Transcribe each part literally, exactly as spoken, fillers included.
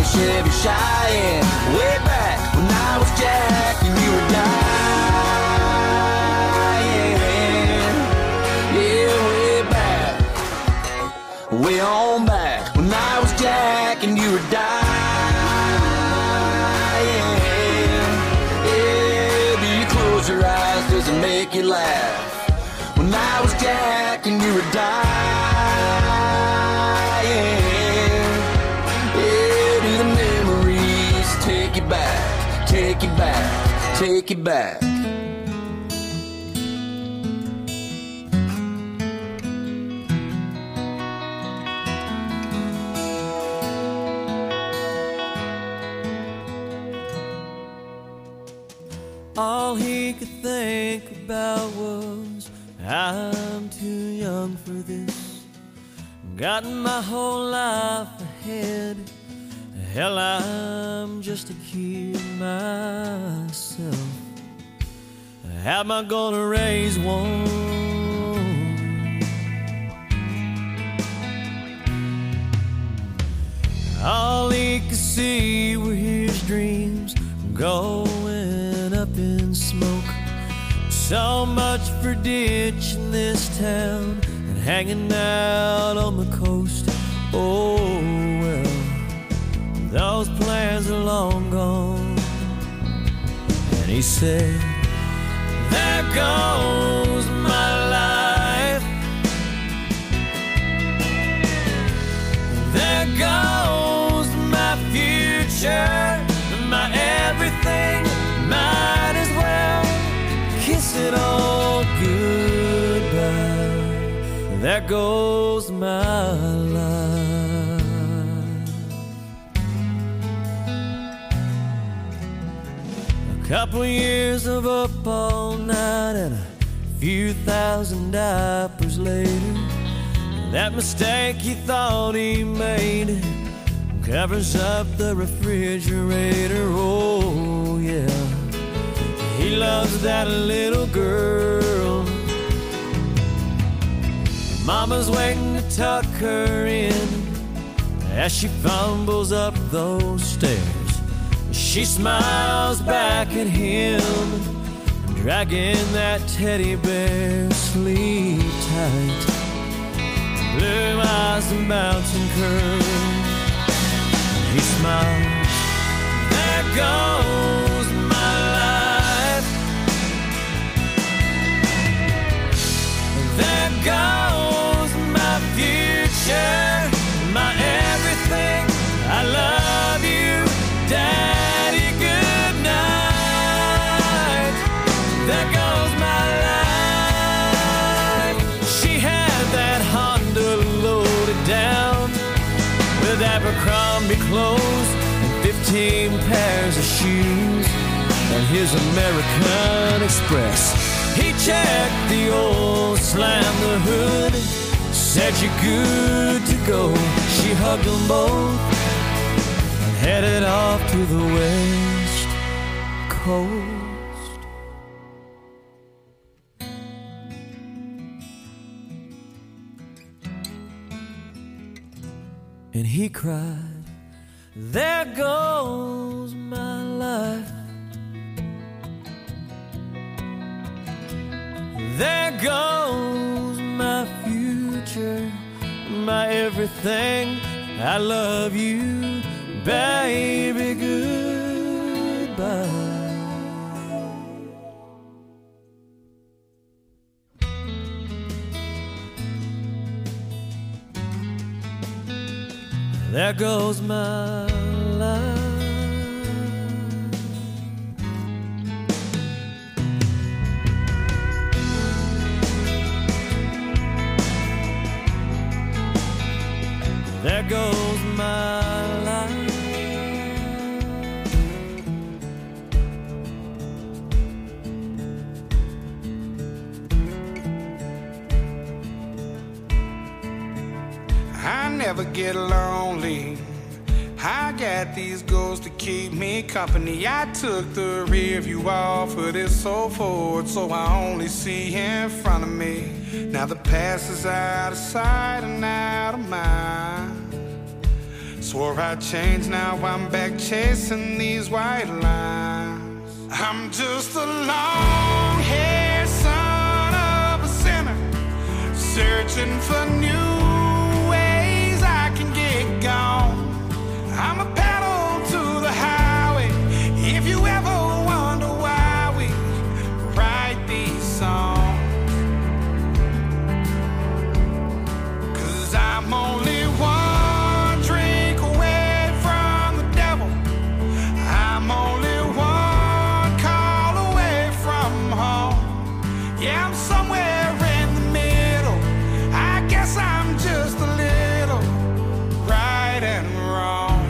Chevy Cheyenne. Way back when I was Jack and you were dying. Yeah, way back, way on back when I was Jack and you were dying. Yeah, do you close your eyes? Does it make you laugh? When I was Jack and you were dying. Yeah, do the memories take you back, take you back, take you back? All he could think about was, I'm too young for this. Got my whole life ahead. Hell, I'm just a kid myself. How am I gonna raise one? All he could see were his dreams going up in smoke. So much for ditching this town and hanging out on the coast. Oh well, those plans are long gone. And he said, there goes my life. There goes my future, my everything. Might as well kiss it all goodbye. There goes my life. A couple years of up all night and a few thousand diapers later, that mistake he thought he made covers up the refrigerator. Oh yeah, he loves that little girl. Mama's waiting to tuck her in as she fumbles up those stairs. She smiles back at him, dragging that teddy bear. Sleep tight, blue eyes and bouncing curls. He smiles, there goes my life. There goes my future, my everything. I love you, Daddy, good night. There goes my life. She had that Honda loaded down with Abercrombie clothes and fifteen pairs of shoes and his American Express. He checked the oil, slammed the hood, said you're good to go. She hugged them both and headed off to the West Coast. And he cried, there goes my life. There goes my future, my everything. I love you, baby, goodbye. There goes my life. There goes my life. I never get lonely. I got these ghosts to keep me company. I took the rear view off of this old Ford, so I only see in front of me. Now the past is out of sight and out of mind. Swore I'd change, now I'm back chasing these white lines. I'm just a long-haired son of a sinner, searching for new ways I can get gone. I'm a pedal to the highway, if you ever wonder why we write these songs. Cause I'm only one drink away from the devil, I'm only one call away from home. Yeah, I'm somewhere in the middle, I guess I'm just a little right and wrong.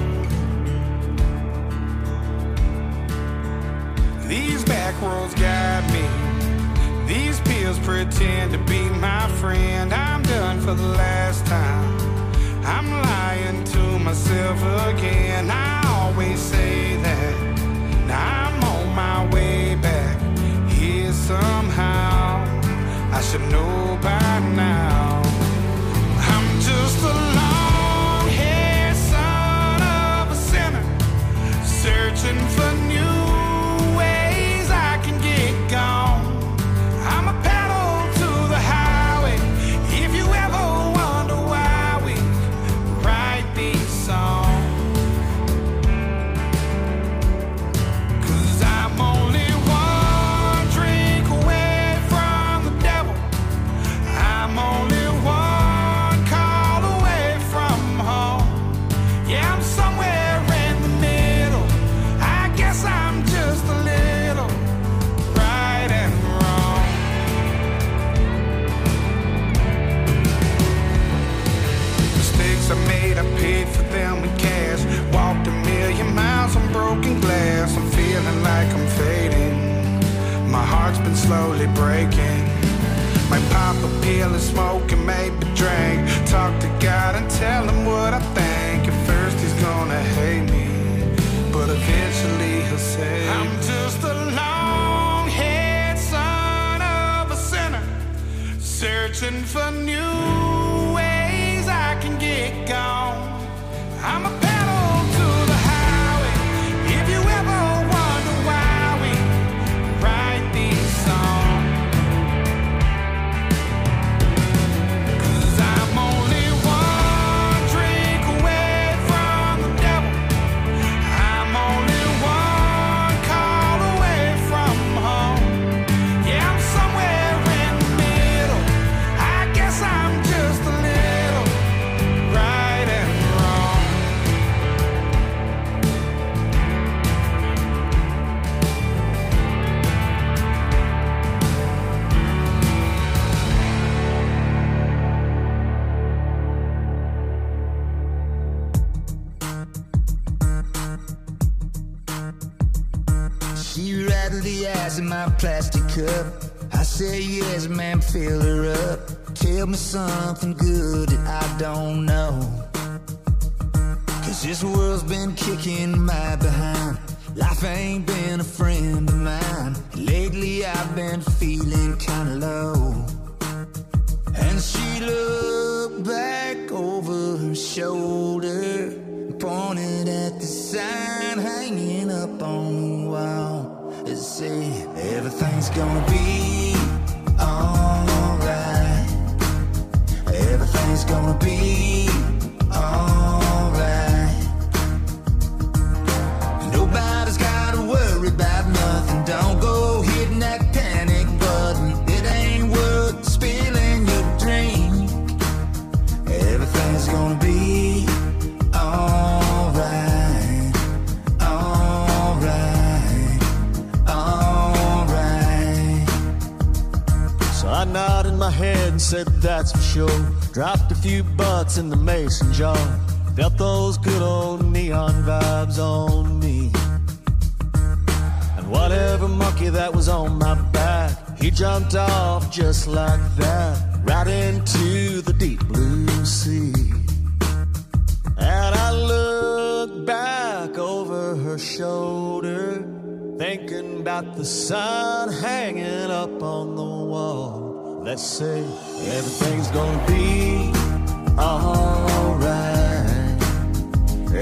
These back roads guide me, these pills pretend to be my friend. I'm done for the last time, I'm lying to myself again. I always say that, now I'm on my way back here somehow. I should know by now. I'm just a long-haired son of a sinner, searching for new ways I can get gone. I'm a pedal to the highway, if you ever wonder why we write these songs. Cause I'm only one drink away from the devil, I'm only one call away from home. Yeah, I'm somewhere in the middle, I guess I'm just a little right and wrong. Mistakes I made, I paid for them in cash. Walked a million miles on broken glass. I'm feeling like I'm fading, my heart's been slowly breaking. Might pop a pill and smoke and maybe drink. Talk to God and tell him what I think. At first he's gonna hate me, but eventually he'll say, I'm just a long-haired son of a sinner, searching for new ways I can get gone. I'm a pedal to the highway, if you ever wonder why we write these songs. Cause I'm only one drink away from the devil, I'm only one call away from home. Yeah, I'm somewhere in the middle, I guess I'm just a little right and wrong. She rattled the ice in my plastic cup. I say yes, man, fill her up. Tell me something good that I don't know. Cause this world's been kicking my behind. Life ain't been a friend of mine. Lately I've been feeling kinda low. And she looked back over her shoulder, pointed at the sign hanging up on the wall. It said, everything's gonna be alright. Everything's gonna be alright. Nobody's gotta worry about nothing. Don't go hitting that panic button. It ain't worth spilling your drink. Everything's gonna be alright, alright, alright. So I nodded my head and said that's for sure. Dropped a few bucks in the mason jar. Felt those good old neon vibes on me. And whatever monkey that was on my back, he jumped off just like that, right into the deep blue sea. And I looked back over her shoulder, thinking about the sign hanging up on the wall. Let's say everything's gonna be alright.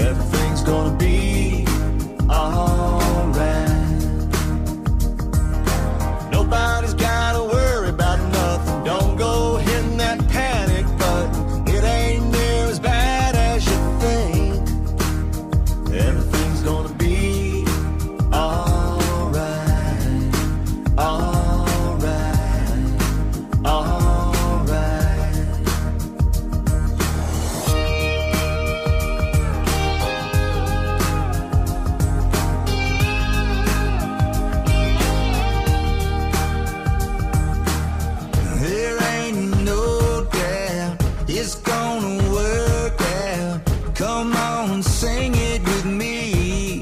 come on, sing it with me.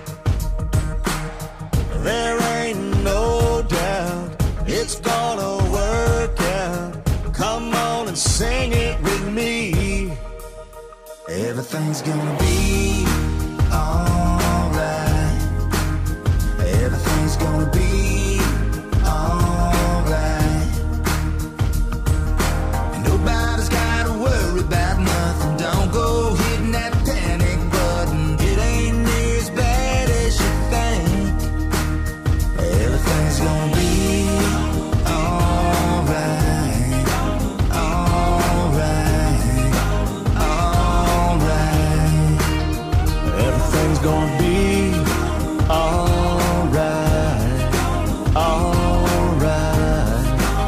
There ain't no doubt it's gonna work out. Come on and sing it with me. Everything's gonna be alright. Everything's gonna be alright. Nobody's gotta worry about nothing. Don't go hitting that panic button. It ain't near as bad as you think. Everything's gonna be alright. Alright. Alright. Everything's gonna be alright. Alright.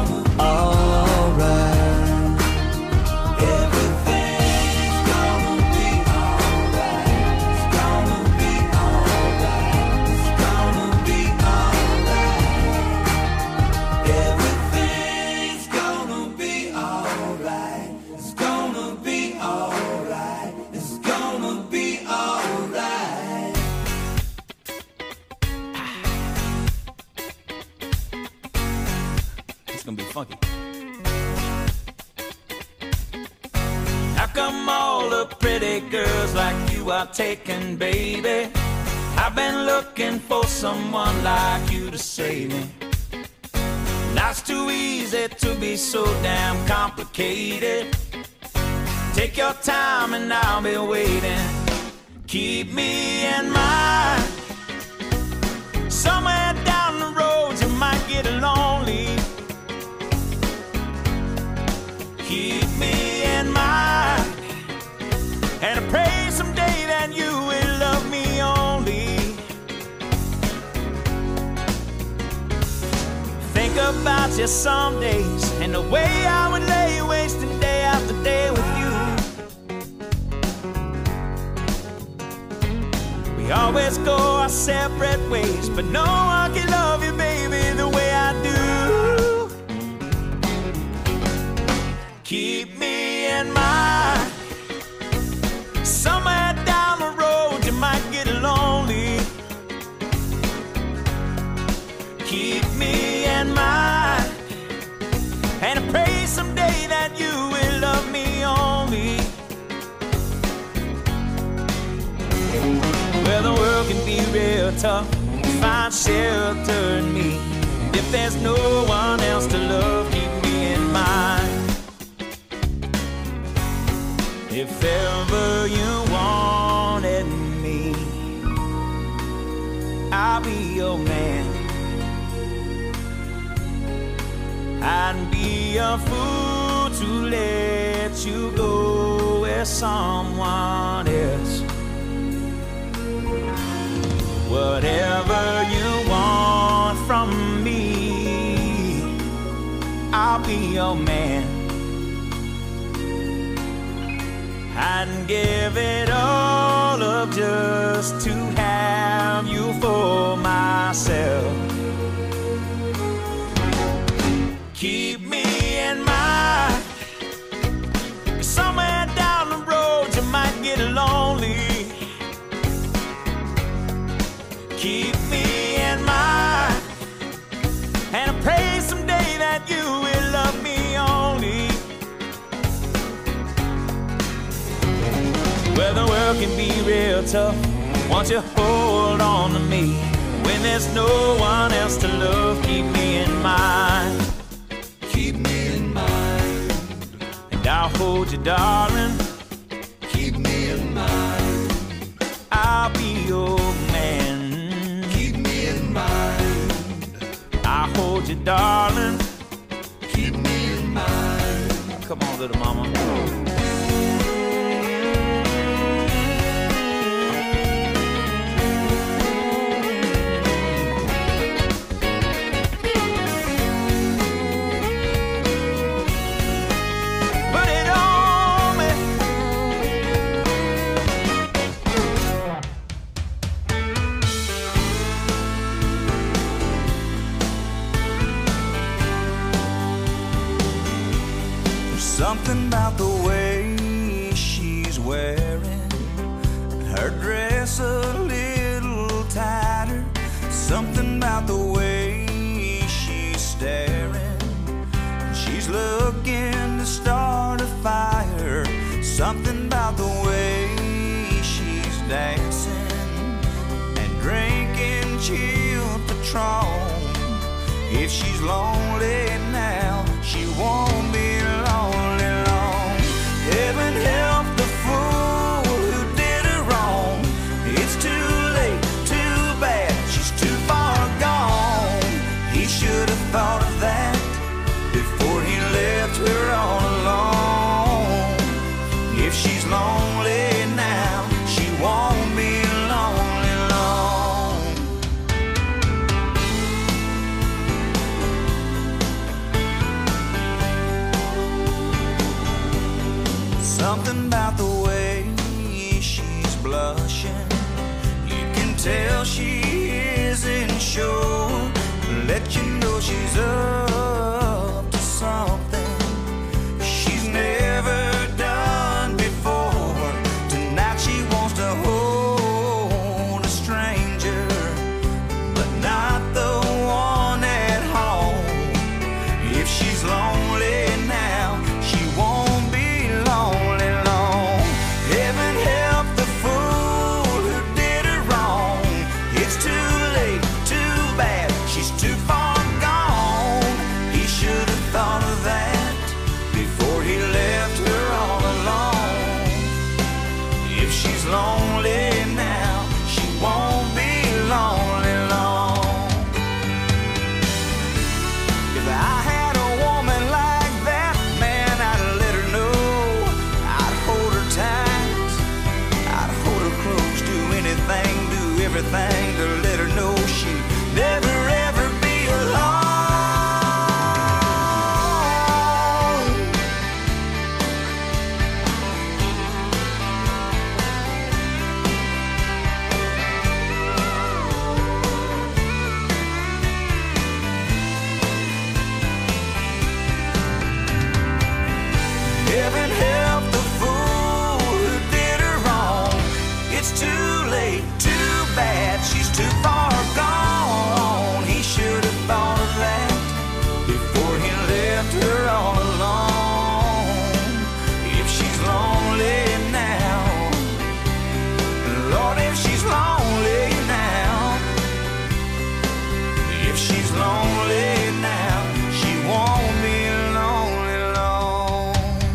Alright. Everything's gonna be alright. It's gonna be alright. It's gonna be alright. Everything's gonna be alright. It's gonna be alright. It's gonna be alright. It's gonna be funky. How come all the pretty girls like you are taken, baby? I've been looking for someone like you to save me. Life's too easy to be so damn complicated. Take your time and I'll be waiting. Keep me in mind. Somewhere down the road you might get lonely. Keep me in mind. And I pray someday that you will love me only. Think about you some days and the way I would lay wasting day after day with you. We always go our separate ways, but no one can love you, baby, the way I do. Keep me in mind. Somewhere down the road you might get lonely. Keep me in mind. And I pray someday that you will love me only. Well, the world can be real tough. Find shelter in me. If there's no one else to love, keep me in mind. If ever you wanted me, I'll be your man. I'd be a fool to let you go with someone else. Whatever you want from me, I'll be your man. I'd give it all up just to have you for myself. Keep me in mind. Somewhere down the road you might get lonely. Keep me in mind. And I pray someday that you will love me only. Well, the world can be real tough. Won't you hold on to me? When there's no one else to love, keep me in mind. Keep me in mind. And I'll hold you, darling. Keep me in mind. I'll be your man. Keep me in mind. I'll hold you, darling. Keep me in mind. Come on, little mama. Something about the way Something about the way she's dancing and drinking chilled Patron. If she's lonely now, she won't be lonely long. Heaven help the fool who did her wrong. It's too late, too bad, she's too far gone. He should have thought of that before he left her all alone. If she's lonely now, she won't be lonely long. Something about the way she's blushing, you can tell she isn't sure. Let you know she's up to something she's never done before. Tonight she wants to hold a stranger, but not the one at home. If she's lonely now, she won't be lonely long. Heaven help the fool who did her wrong. It's too late, too bad, she's too far gone. He should have thought of that before he left her all alone. If she's lonely now, she won't be lonely long. If I had a woman like that, man, I'd let her know. I'd hold her tight, I'd hold her close, do anything, do everything to let her know she'd never ever be alone. Heaven help the fool who did her wrong. It's too late, too bad, she's too far gone. He should have thought of that before he left her all alone. If she's lonely now, Lord, if she's lonely now, if she's lonely now, she won't be lonely long.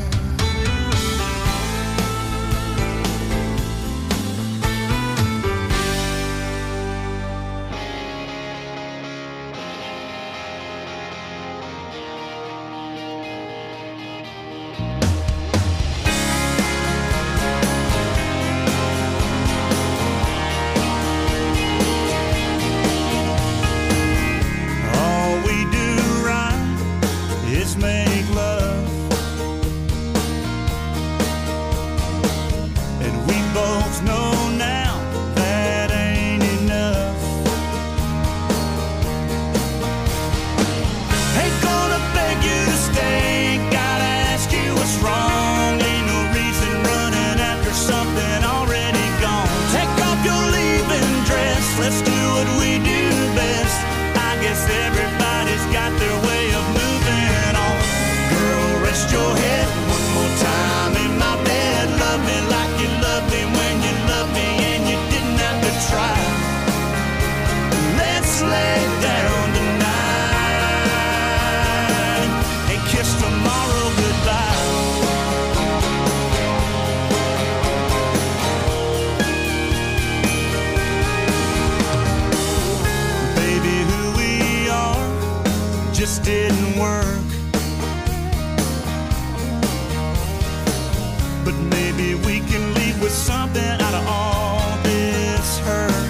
All we do right is make love, and we both know now that ain't enough. Ain't gonna beg you to stay, ain't gotta ask you what's wrong. Ain't no reason running after something already gone. Take off your leaving dress, let's do what we do best. I guess everybody's got their way of moving on. Girl, rest your head one more time in my bed. Love me like you loved me when you loved me and you didn't have to try. Let's lay down tonight and kiss tomorrow goodbye. Baby, who we are just didn't work, but maybe we can leave with something out of all this hurt.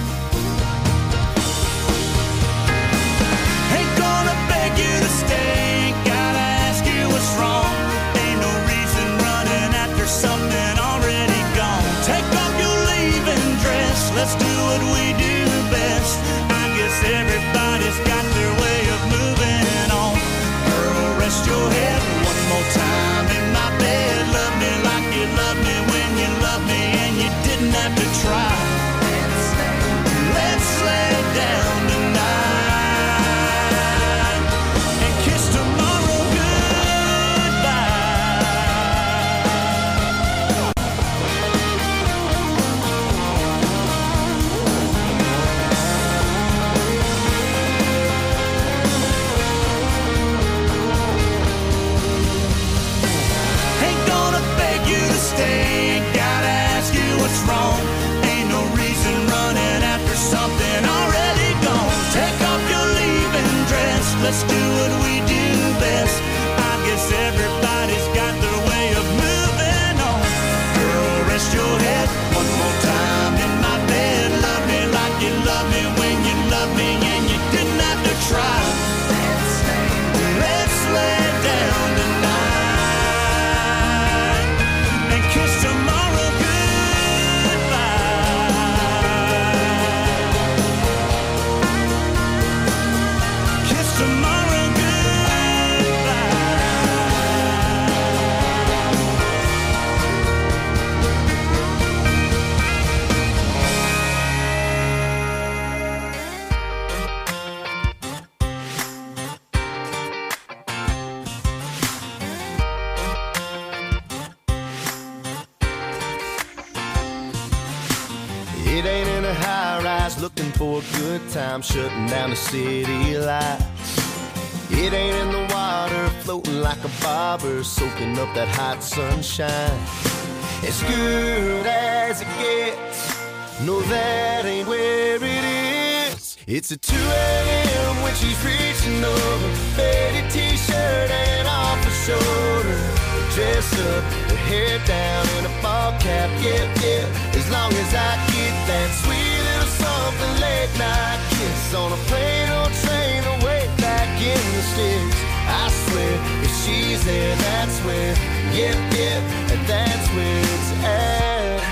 Ain't gonna beg you to stay, ain't gotta ask you what's wrong. Ain't no reason running after something already gone. Take off your leaving dress, let's do what we do best. I guess everybody's got their way of moving on. Girl, rest your head one more time in my bed. Love me like you loved me when you loved me and you didn't have to try. Let's lay down tonight and kiss tomorrow goodbye. It ain't in a high-rise looking for a good time, shutting down the city lights. It ain't in the water floating like a bobber, soaking up that hot sunshine. As good as it gets, no, that ain't where it is. It's at two a.m. when she's reaching over, faded t-shirt and off her shoulder, dressed up, her hair down in a ball cap, yeah, yeah. As long as I get that sweet little something late night kiss on a plane or train away back in the sticks. I swear, if she's there, that's where, yep, yep, and that's where it's at.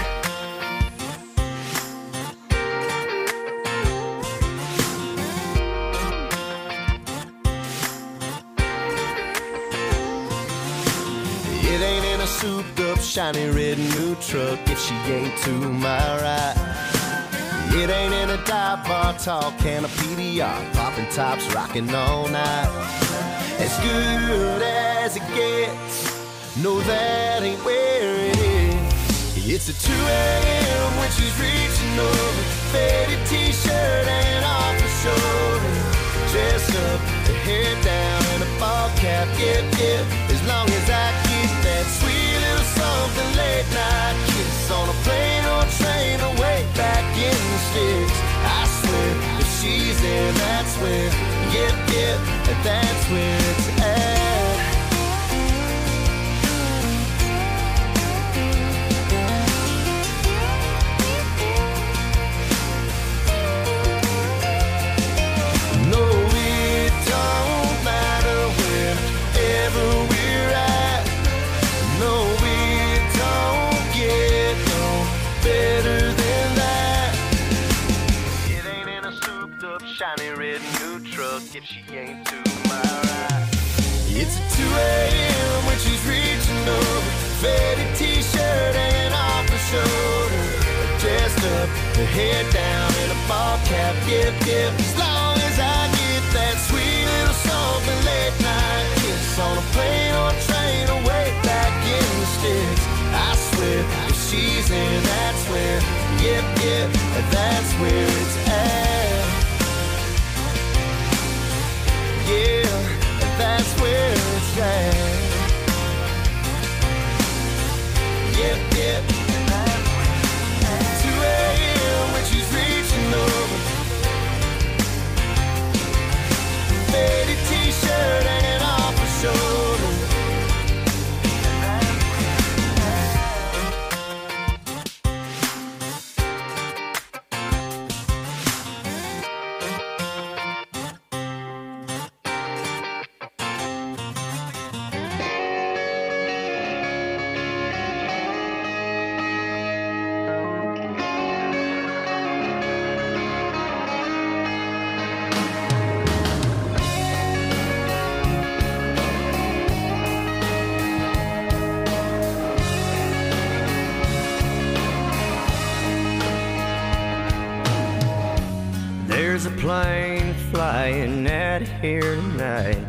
It ain't in a souped up, shiny red new truck if she ain't to my right. It ain't in a dive bar, tall can of P D R, popping tops, rocking all night. As good as it gets, no, that ain't where it is. It's at two a.m. when she's reaching over, faded t-shirt and off her shoulder, dressed up, her hair down in a ball cap, yep, yep. As long as I get that sweet little something late night kiss on a plane or train away back in the sticks. I swear, if she's there, that's where, yep, yep, and that's where it's at. No, it don't matter wherever we're at. No, it don't get no better than that. It ain't in a souped up, shiny red new truck if she ain't to my right. It's at two a.m. when she's reaching over, faded t-shirt and off her shoulder, dressed up, her hair down in a ball cap, yep, yep. As long as I get that sweet little something late night kiss on a plane or train away back in the sticks. I swear, if she's there, that's where, yep, yep, that's where it's at. Yeah, that's where it's at. Yep, yep, two a.m. when she's reaching over, faded t-shirt hanging off her shoulder. There's a plane flying out here tonight,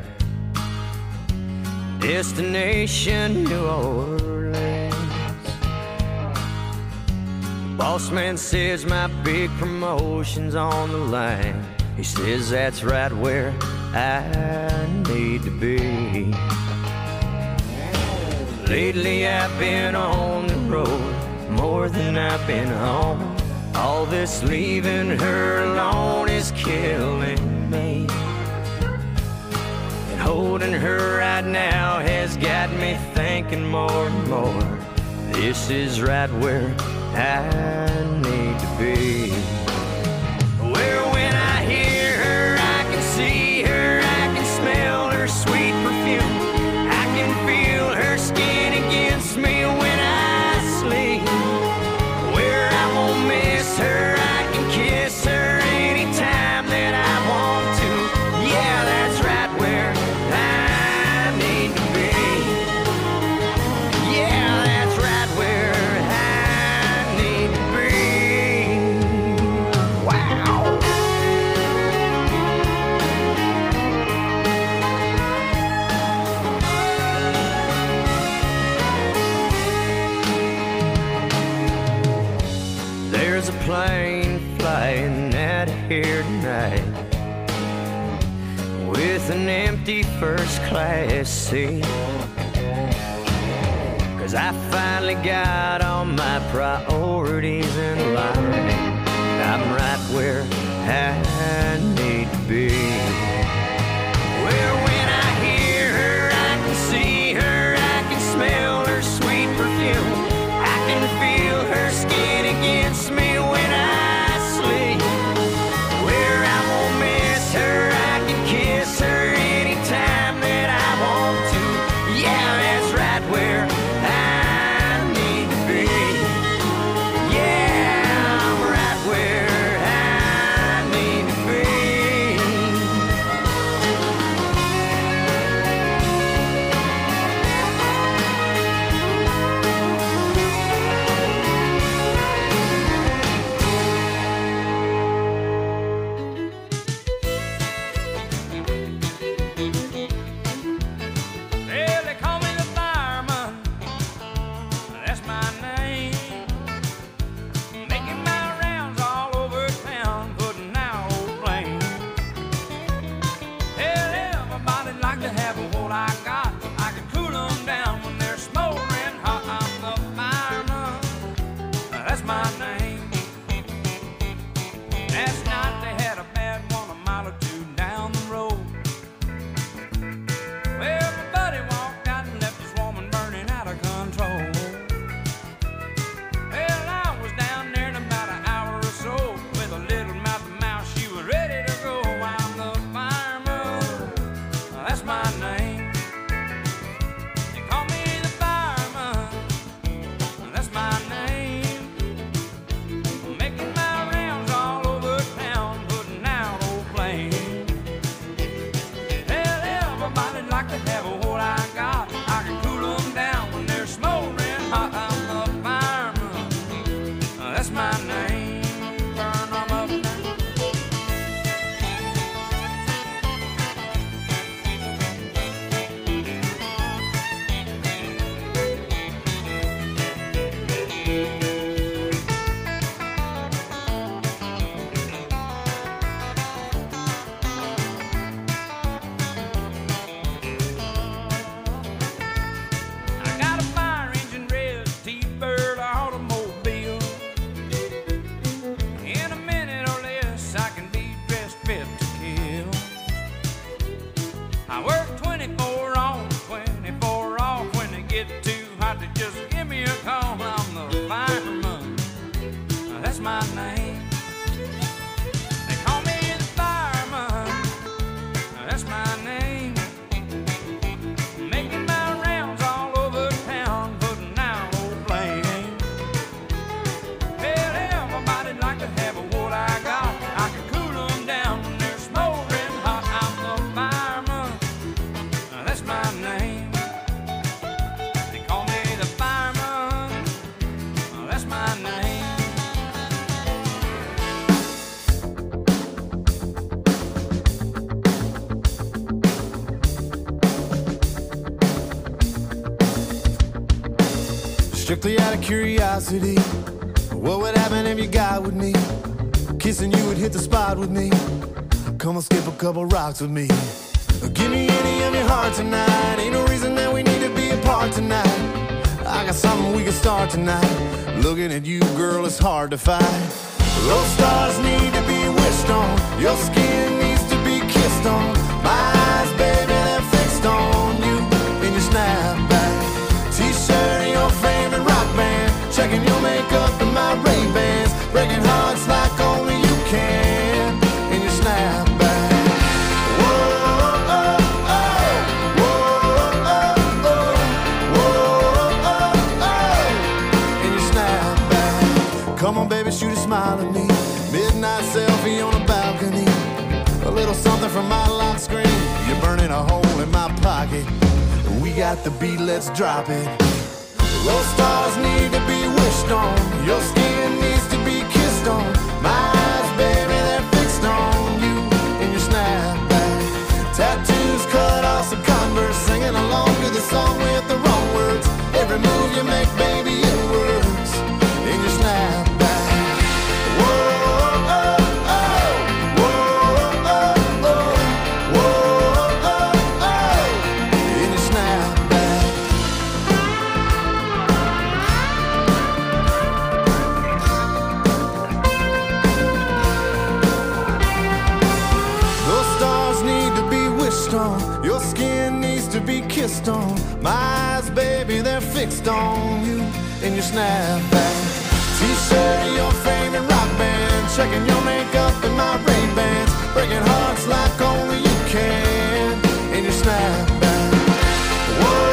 destination New Orleans. Boss man says my big promotion's on the line. He says that's right where I need to be. Lately I've been on the road more than I've been home. All this leaving her alone is killing me, and holding her right now has got me thinking more and more. This is right where I need to be. Where when I hear her, I can see her, I can smell her sweet perfume, I can feel her skin against me when I sleep. Where I won't miss her, I can kiss her anytime that I want to. Yeah, that's right where I need to be. Yeah, that's right where I need to be. there's a plane flying out of here tonight with an empty first class seat. Cause I finally got all my priorities in line. I'm right where I need to be. Well, when I hear her, I can see her, I can smell her sweet perfume. I can feel her skin against me when I sleep. Where I won't miss her, I can kiss her anytime that I want to. Yeah, that's right where I need to be. Yeah, I'm right where I need to be. Well, they call me the fireman. That's my name. Making my rounds all over town, putting out old flames. Hell, everybody like to have what I got. I can cool them down when they're smoldering hot. I'm the fireman. That's my name. Last night they had a bad one a mile or two down the road. Well, my buddy walked out and left his woman burning out of control. Well, I was down there in about an hour or so with a little mouth to mouth. She was ready to go. I'm the fireman. That's my name. They call me the fireman. That's my name. Making my rounds all over town, putting out old flames. Well, everybody like to have what I got. I can cool them down when they're smoldering hot. I'm the fireman. That's my name. Burn them up now. I got a fire engine red T-Bird automobile. In a minute or less, I can be dressed fit to kill. I work twenty-four on, twenty-four off. When they get too hot, they just give me a call. I'm the fireman. That's my name. They call me the fireman. That's my name. Making my rounds all over town, putting out old flames. Well, everybody like to have what I got. I can cool them down when they're smoldering hot. I'm the fireman. That's my name. They call me the fireman. That's my name. Strictly out of curiosity, what would happen if you got with me? Kissing you would hit the spot with me. Come on, skip a couple rocks with me. Give me any of your heart tonight. Ain't no reason that we need to be apart tonight. I got something we can start tonight. Looking at you, girl, it's hard to fight. Those stars need to be wished on. Your skin needs to be kissed on. My eyes, baby, they're fixed on you in your snapback. T-shirt and your favorite rock band. Checking your makeup and my Ray-Bans. Breaking hearts like only you can in your snapback. Whoa, oh, oh. Whoa, oh, oh. Whoa, oh, oh. In your snapback. Come on, baby, shoot a smile at me. Midnight selfie on a balcony. A little something from my lock screen. You're burning a hole in my pocket. We got the beat, let's drop it. Those stars need to be wished on. Your skin needs to be kissed on. My eyes, baby, they're fixed on you in your snapback. Tattoos cut off some Converse. Singing along to the song with the wrong words. Every move you make, baby, it works in your snapback. kissed on. My eyes, baby, they're fixed on you in your snapback. T-shirt of your favorite rock band, checking your makeup in my Ray-Bans, breaking hearts like only you can in your snapback. Whoa.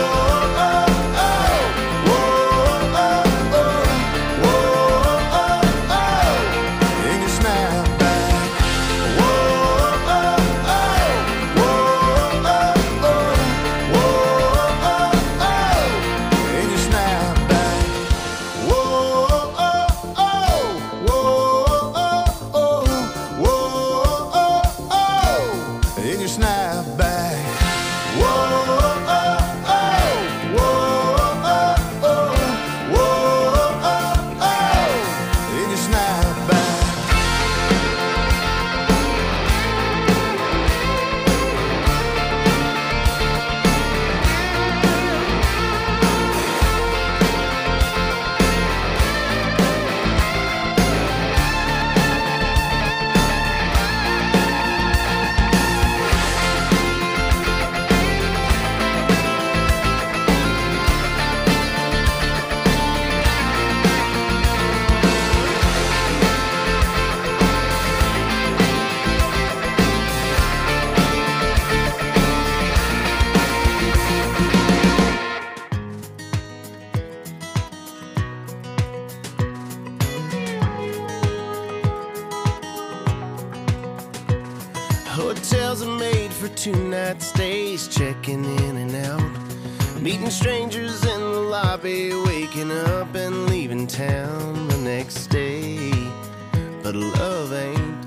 Hotels are made for two-night stays, checking in and out, meeting strangers in the lobby, waking up and leaving town the next day. But love ain't.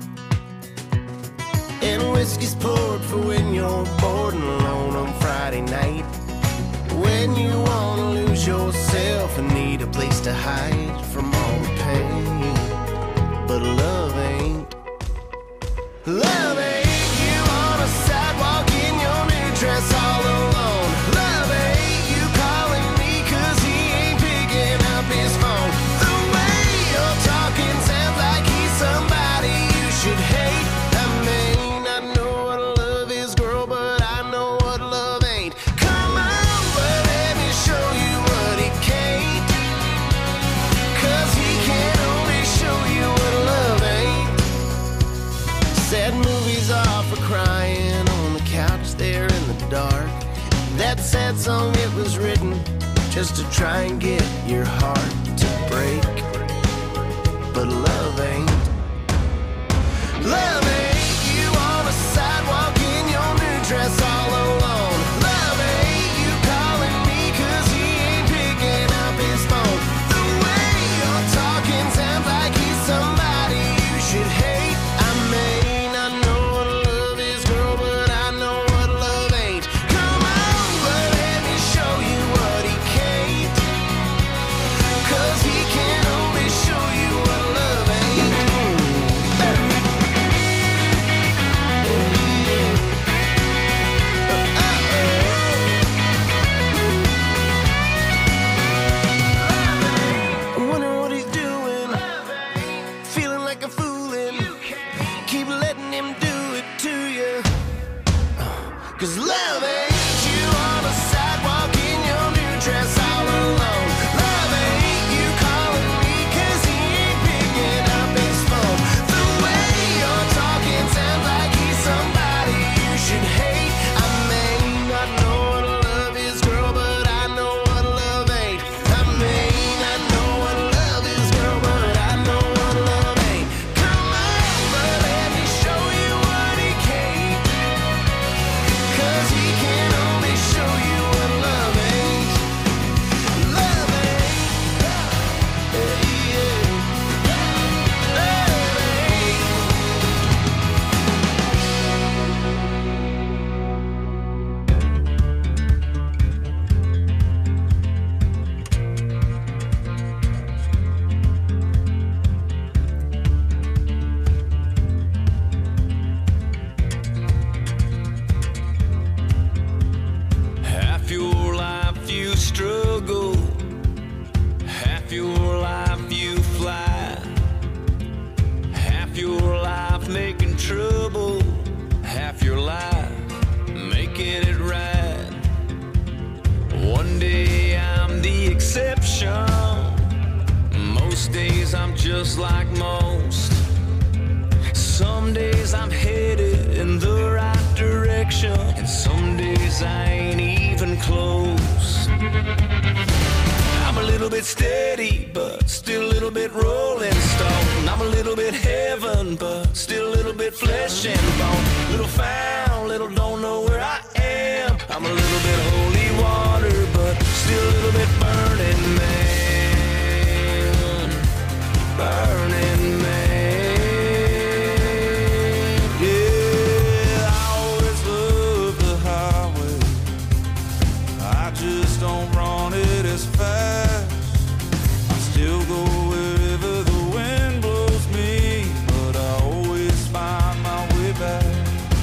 And whiskey's poured for when you're bored and alone on Friday night, when you wanna lose yourself and need a place to hide from all the pain. But love ain't. Love ain't. Dress all alone. Love ain't you calling me cause he ain't picking up his phone. The way you're talking sounds like he's somebody you should hate. I mean, I know what love is, girl, but I know what love ain't. Come on, but let me show you what he can't, cause he can only show you what love ain't. Sad movies are for crying on the couch there in the dark. That sad song, it was written just to try and get your heart to break. But love ain't. Love ain't you on a sidewalk in your new dress all alone. Love ain't you calling me cause he ain't picking up his phone. The way you're talking sounds like he's somebody you should hate. I mean, I know what love is, girl, but I know what love ain't. Come on, but let me show you what he can't, cause he can only show you what love ain't. I wonder what he's doing, feeling like a foolin'. Keep letting him do it to you, cause love ain't you on a sidewalk in your new dress all alone. Love ain't you calling me cause he ain't picking up his phone. The way you're talking sounds like he's somebody you should hate. I mean, I know what love is, girl, but I know what love ain't. I mean, I know what love is, girl, but I know what love ain't. Come on, but let me show you what he can't, cause he can only show you what love ain't. Love ain't. Yeah, yeah. Love ain't. Half your life you struggle, half your life you fly, half your life making trouble, half your life making it right. Most days I'm just like most. Some days I'm headed in the right direction, and some days I ain't even close. I'm a little bit steady, but still a little bit rolling stone. I'm a little bit heaven, but still a little bit flesh and bone. Little found, little don't know where I am. I'm a little bit holy water, but still a little bit burning man. Burning man. Yeah, I always love the highway. I just don't run it as fast. I still go wherever the wind blows me, but I always find my way back.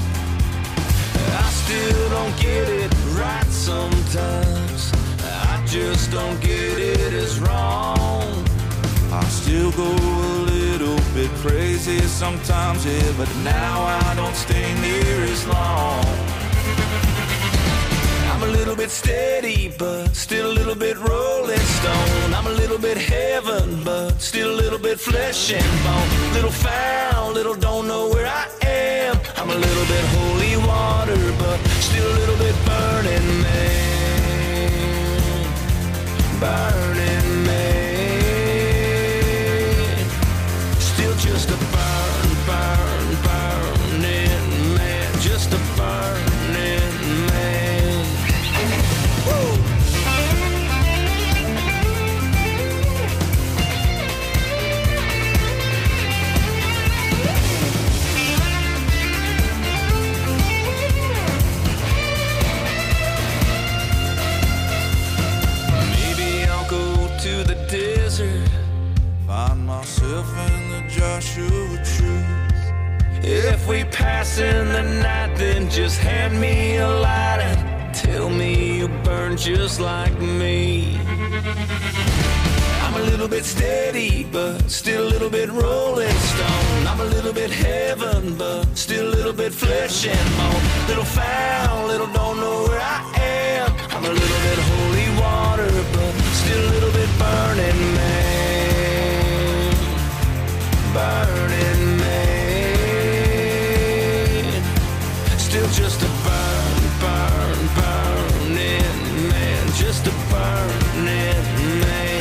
I still don't get it right sometimes. I just don't get it as wrong. I still go a little bit crazy sometimes, yeah, but now I don't stay near as long. I'm a little bit steady, but still a little bit rolling stone. I'm a little bit heaven, but still a little bit flesh and bone. Little found, little don't know where I am. I'm a little bit holy water, but still a little bit burning man. Burning man. Still just a burn, burn, burning man. Just a burning man. Woo! Maybe I'll go to the desert, find myself in the Joshua tree. If we pass in the night, then just hand me a light and tell me you burn just like me. I'm a little bit steady, but still a little bit rolling stone. I'm a little bit heaven, but still a little bit flesh and bone. Little found, little don't know where I am. I'm a little bit holy water, but still a little bit burning man. Burning man. Still just a burn, burn, burning man. Just a burning man.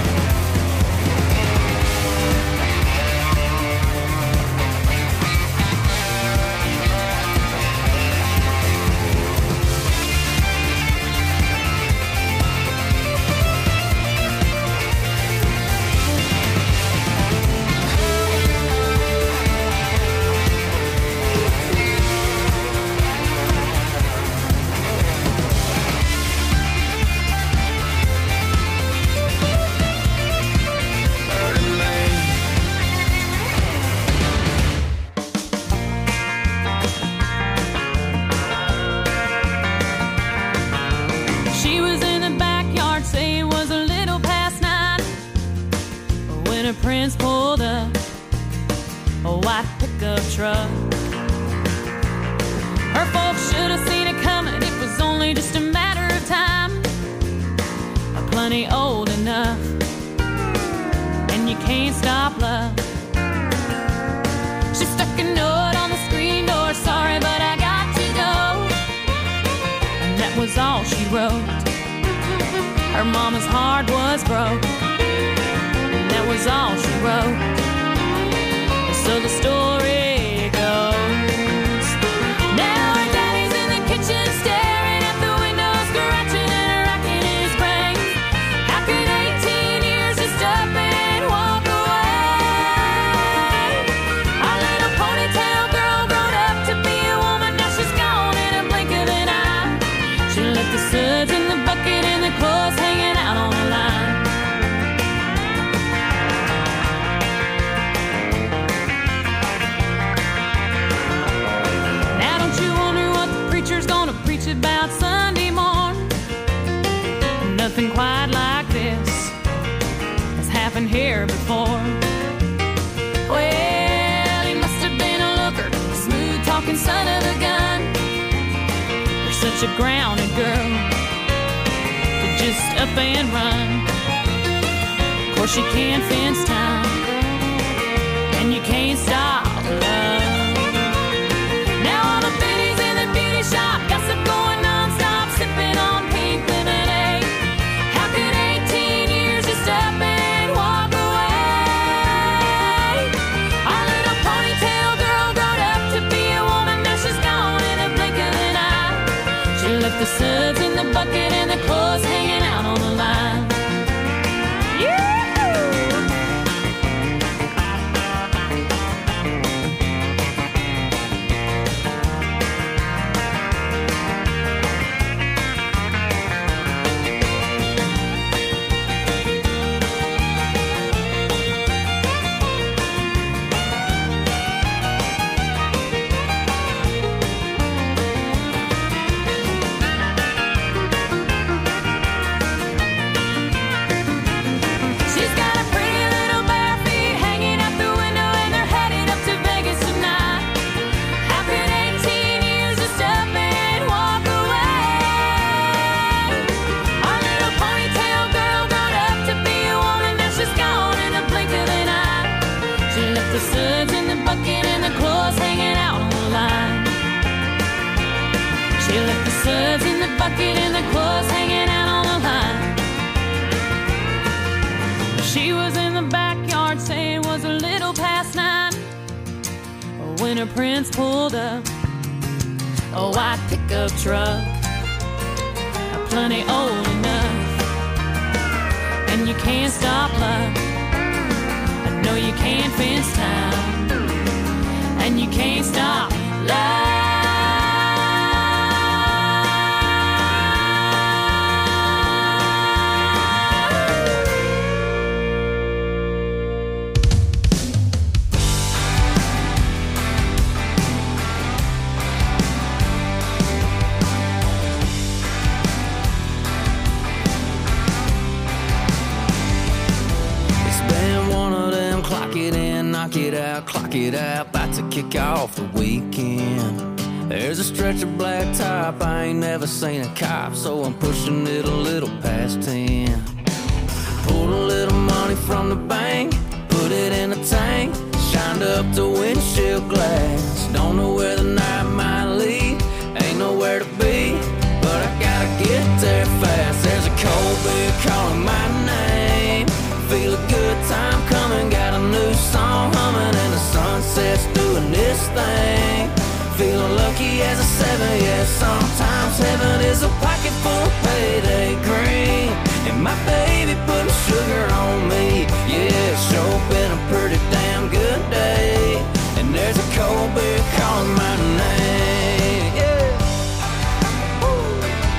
She was in the backyard, say it was a little past nine, when her prince pulled up a white pickup truck. Her folks should have seen it coming, it was only just a matter of time. Plenty old enough, and you can't stop love. She stuck a note on the screen door, sorry but I got to go. And that was all she wrote. Her mama's heart was broke, and that was all she wrote. So the story goes, now her daddy's in the kitchen staring at the window, scratching and racking his brain. How could eighteen years just up and walk away? Our little ponytail girl grown up to be a woman, now she's gone in a blink of an eye. She left the suds in the bucket and the clothes hanging out on the line. Now don't you wonder what the preacher's gonna preach about Sunday morn? Nothing quite like this has happened here before. Well, he must have been a looker, smooth talking son of a gun. You're such a grounded girl, just up and run. Of Well, she can't fence time, and you can't stop love. Now all the biddies in the beauty shop gossip going non-stop, sipping on pink lemonade. How could eighteen years just up and walk away? Our little ponytail girl grown up to be a woman, now she's gone in a blink of an eye. She left the suds in the bucket and the clothes hanging out on the line. The suds in the bucket and the clothes hanging out on the line. She left the suds in the bucket and the clothes hanging out on the line. She was in the backyard saying it was a little past nine when her prince pulled up a white pickup truck, plenty old enough, and you can't stop love. No, you can't fence time, and you can't stop love. Knock it out, clock it out, about to kick off the weekend. There's a stretch of black top, I ain't never seen a cop, so I'm pushing it a little past ten. Pulled a little money from the bank, put it in a tank, shined up the windshield glass. Don't know where the night might lead, ain't nowhere to be, but I gotta get there fast. There's a cold beer calling my name, feel a good time coming, got a new song humming, and the sunset's doing this thing. Feeling lucky as a seven, yeah, sometimes heaven is a pocket full of payday green, and my baby putting sugar on me, yeah, it's sure been a pretty damn good day, and there's a cold beer calling my name, yeah. Woo.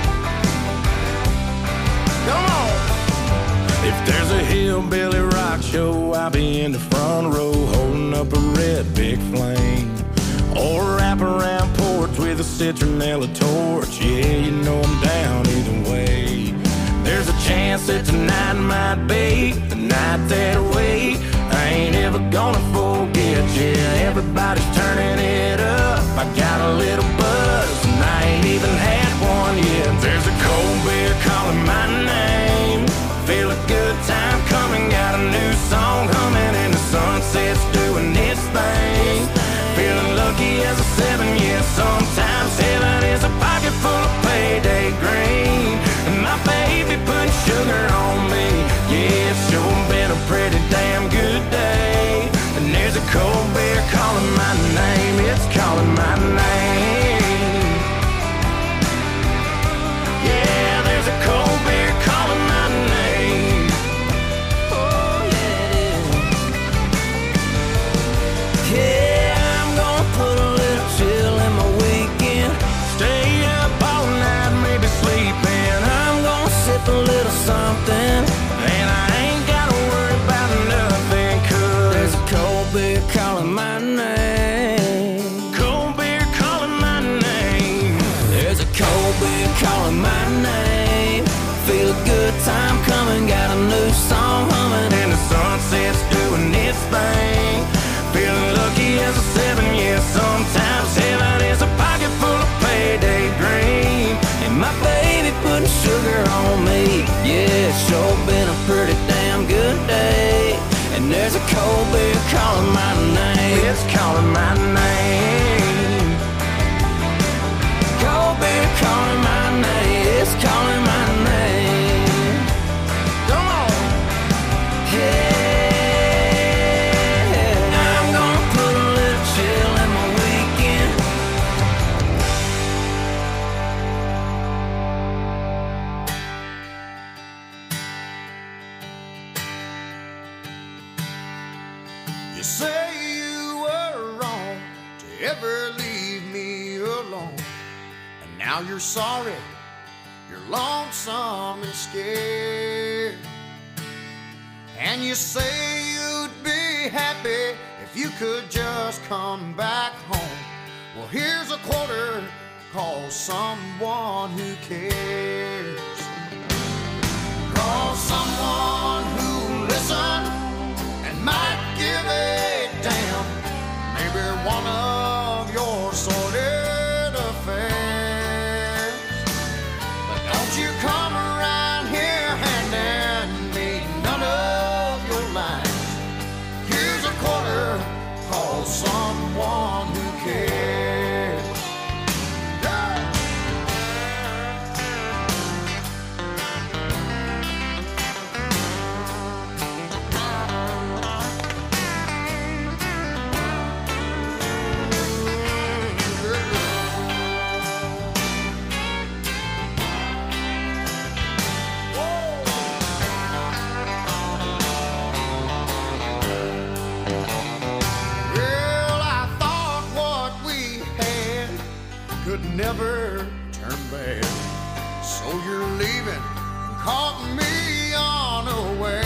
Come on. If there's a hillbilly rock show, I'll be in the front row holding up a red big flame, or wrap around porch with a citronella torch. Yeah, you know I'm down either way. There's a chance that tonight might be the night that we I ain't ever gonna forget. Yeah, everybody's turning it up, I got a little buzz and I ain't even had one yet. There's a cold beer calling my name, feel a good time coming, got a new song humming, and the sunset's doing its thing. Feeling lucky as a seven, yeah, sometimes heaven is a pocket full of payday green, and my baby putting sugar on me, yeah, it's sure been a pretty damn good day, and there's a cold beer calling my name, it's calling my name, yeah, there's a cold beer calling my name. Oh yeah, yeah, I'm gonna put a little chill in my weekend, stay up all night, maybe sleeping, I'm gonna sip a little something, and I ain't gotta worry about nothing, 'cause there's a cold beer calling my name, cold beer calling my name, there's a cold beer calling my name, feel a good time coming, got a new song humming, and the sunset's doing its thing. Feeling lucky as a seven, yeah, sometimes heaven is a pocket full of payday green, and my baby putting sugar on me, yeah, it's sure been a pretty damn good day. ever leave me alone. And now you're sorry, you're lonesome and scared. And you say you'd be happy if you could just come back home. Well, here's a quarter, call someone who cares. Call someone who'll listen and might give a damn. Maybe one of your sordid affairs. But don't you come around here handing me none of your lines. Here's a quarter, call someone who cares. Yeah. Never turn bad. So you're leaving, caught me unaware.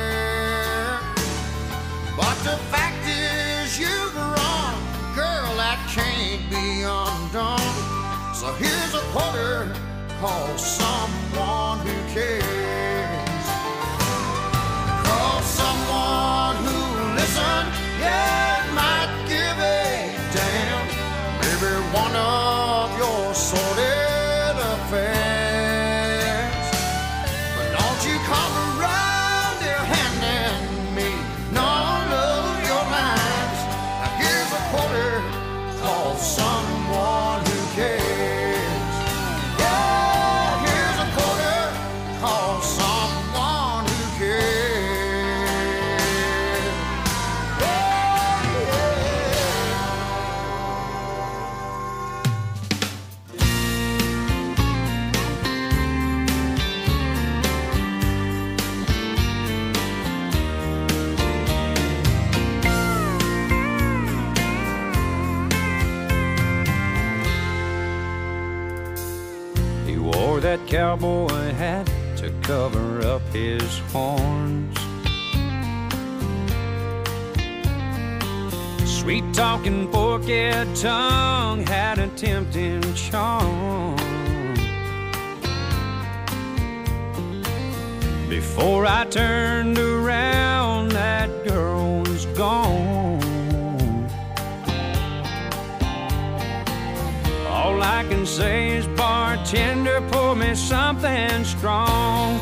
But the fact is you've run, girl, that can't be undone. So here's a quarter, call someone who cares. Call someone who'll listen, yeah, might give a damn. Maybe one of your sordid affairs. But don't you come around here handing me none of your lines. Now here's a quarter, call someone who cares. Yeah, here's a quarter, call someone who cares. That cowboy hat to cover up his horns. Sweet talking forked tongue had a tempting charm. Before I turned around, that girl was gone. All I can say is, bartender, pour me something strong.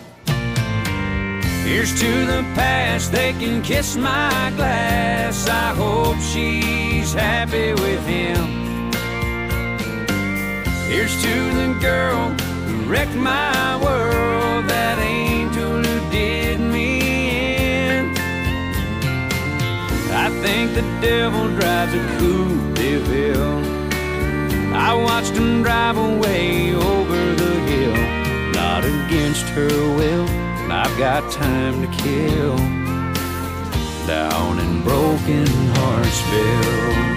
Here's to the past, they can kiss my glass. I hope she's happy with him. Here's to the girl who wrecked my world, that angel who did me in. I think the devil drives a Coupe de Ville. I watched him drive away over the hill, not against her will. I've got time to kill down in Broken Heartsville.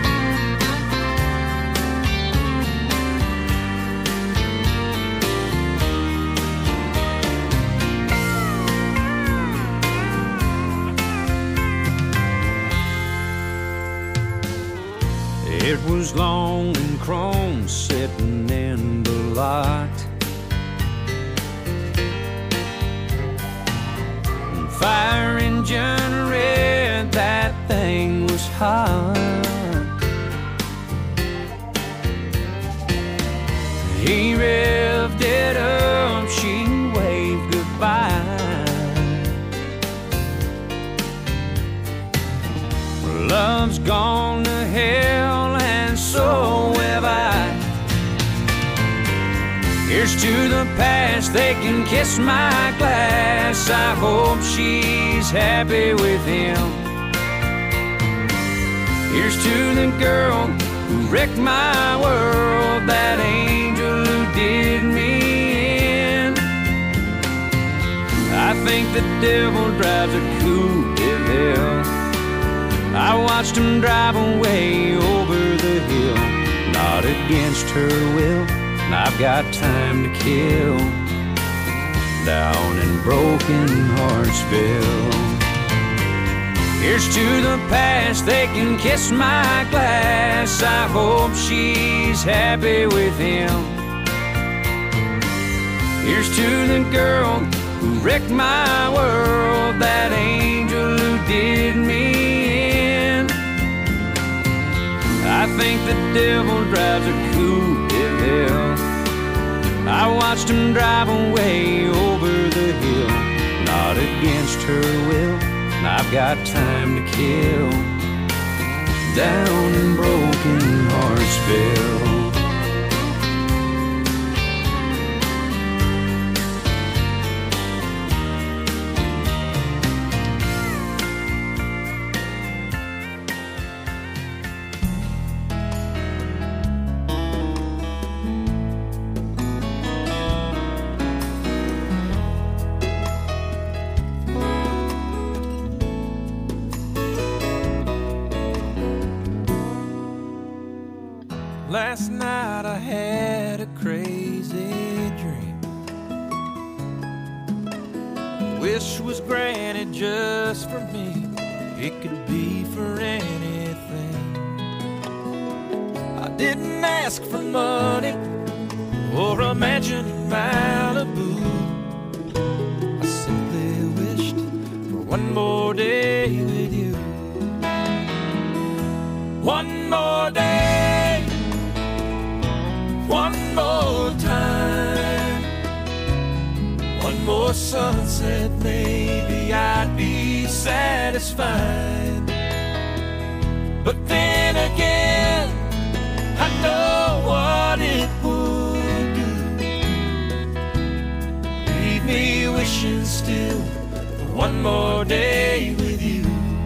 It was long and chrome sitting in the lot. Fire engine red, that thing was hot. He revved it up, she waved goodbye. Love's gone to hell and so have I. Here's to the past, they can kiss my glass. I hope she's happy with him. Here's to the girl who wrecked my world, that angel who did me in. I think the devil drives a Coupe de Ville. I watched him drive away over the against her will, and I've got time to kill down in Broken Heartsville. Here's to the past, they can kiss my glass. I hope she's happy with him. Here's to the girl who wrecked my world, that angel who did me in. I think the devil drives a coupe de ville. I watched him drive away over the hill, not against her will, and I've got time to kill down in Broken Heartsville. Last night I had a crazy dream. Wish was granted just for me. It could be for anything. I didn't ask for money or a mansion in Malibu. I simply wished for one more day with you. One more day, one more time, one more sunset, maybe I'd be satisfied. But then again, I know what it would do. Leave me wishing still for one more day with you.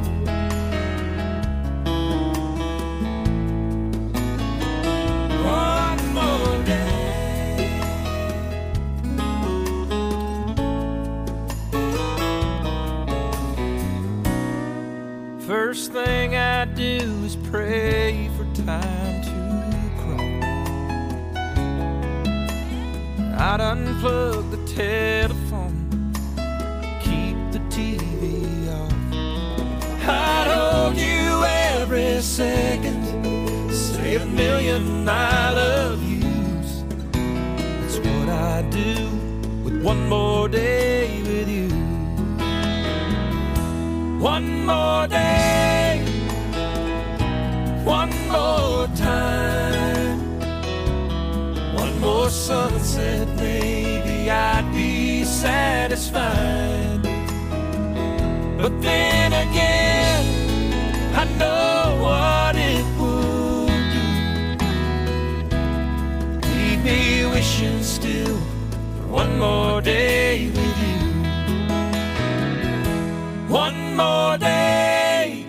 First thing I do is pray for time to crawl. I'd unplug the telephone, keep the T V off. I'd hold you every second, say a million I love yous. That's what I do with one more day with you. One more day, one more time, one more sunset, maybe I'd be satisfied. But then again, I know what it would do. Leave me wishing still for one more day with you. One more day,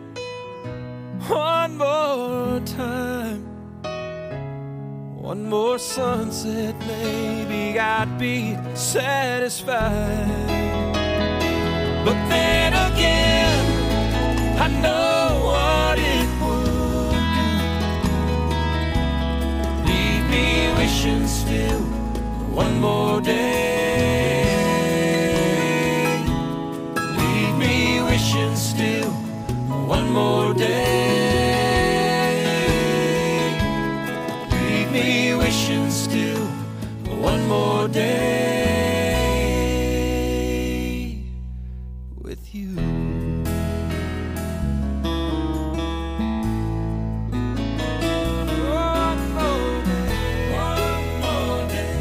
one more time, one more sunset, maybe I'd be satisfied. But then again, I know what it would do. Leave me wishing still for one more day. Wishing still one more day. Leave me wishing still one more day with you. One more day, one more day.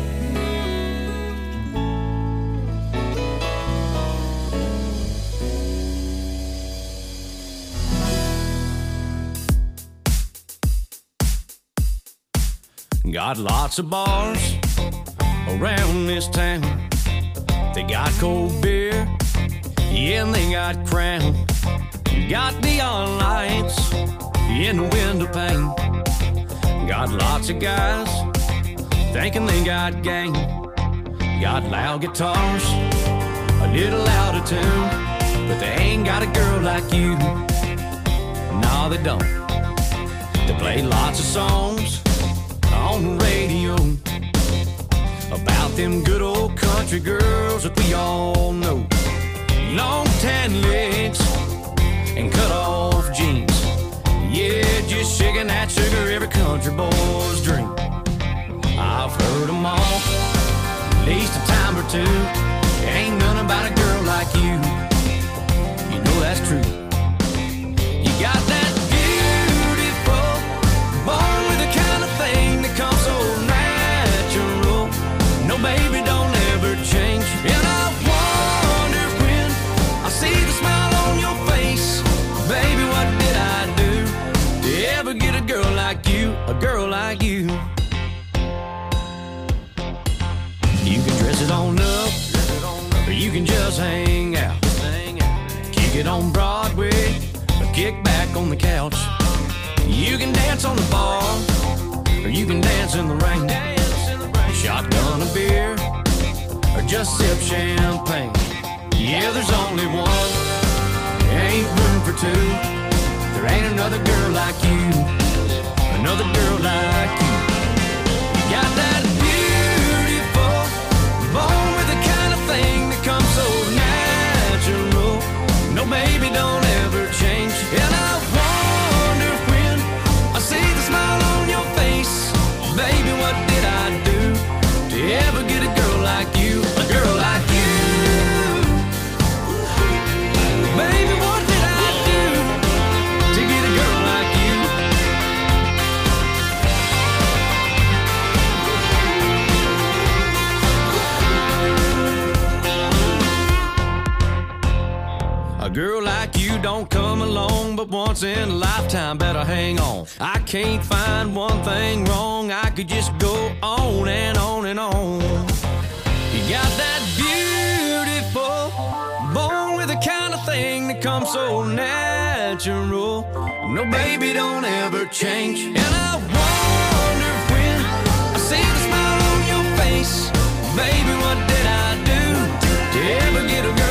Got lots of bars around this town. They got cold beer, yeah, and they got Crown. Got neon lights in the window pane. Got lots of guys thinking they got game. Got loud guitars, a little out of tune, but they ain't got a girl like you. No, they don't. They play lots of songs on the radio about them good old country girls that we all know. Long tan legs and cut off jeans. Yeah, just shaking that sugar, every country boy's dream. I've heard them all, at least a time or two. Ain't none about a girl like you. You know that's true. You got that beautiful, born with the kind of thing that comes so natural. No, baby, don't ever change. And I wonder when I see the smile on your face, baby, what did I do to ever get a girl like you, a girl like you? You can dress it on up, or you can just hang out. Kick it on Broadway, or kick back on the couch. You can dance on the bar, or you can dance in the rain. Shotgun a beer, or just sip champagne. Yeah, there's only one, ain't room for two. There ain't another girl like you, another girl like you. Got that beautiful, born with the kind of thing that comes so natural. No, baby, don't ever change. And I wonder when I see the smile on your face, baby, what did I do to ever get a girl like you, a girl like you? Baby, what did I do to get a girl like you? A girl like you don't come along but once in a lifetime, better hang on. I can't find one thing wrong, I could just go on and on and on. You got that beautiful, born with the kind of thing that comes so natural. No, baby, don't ever change. And I wonder when I see the smile on your face, baby, what did I do to ever get a girl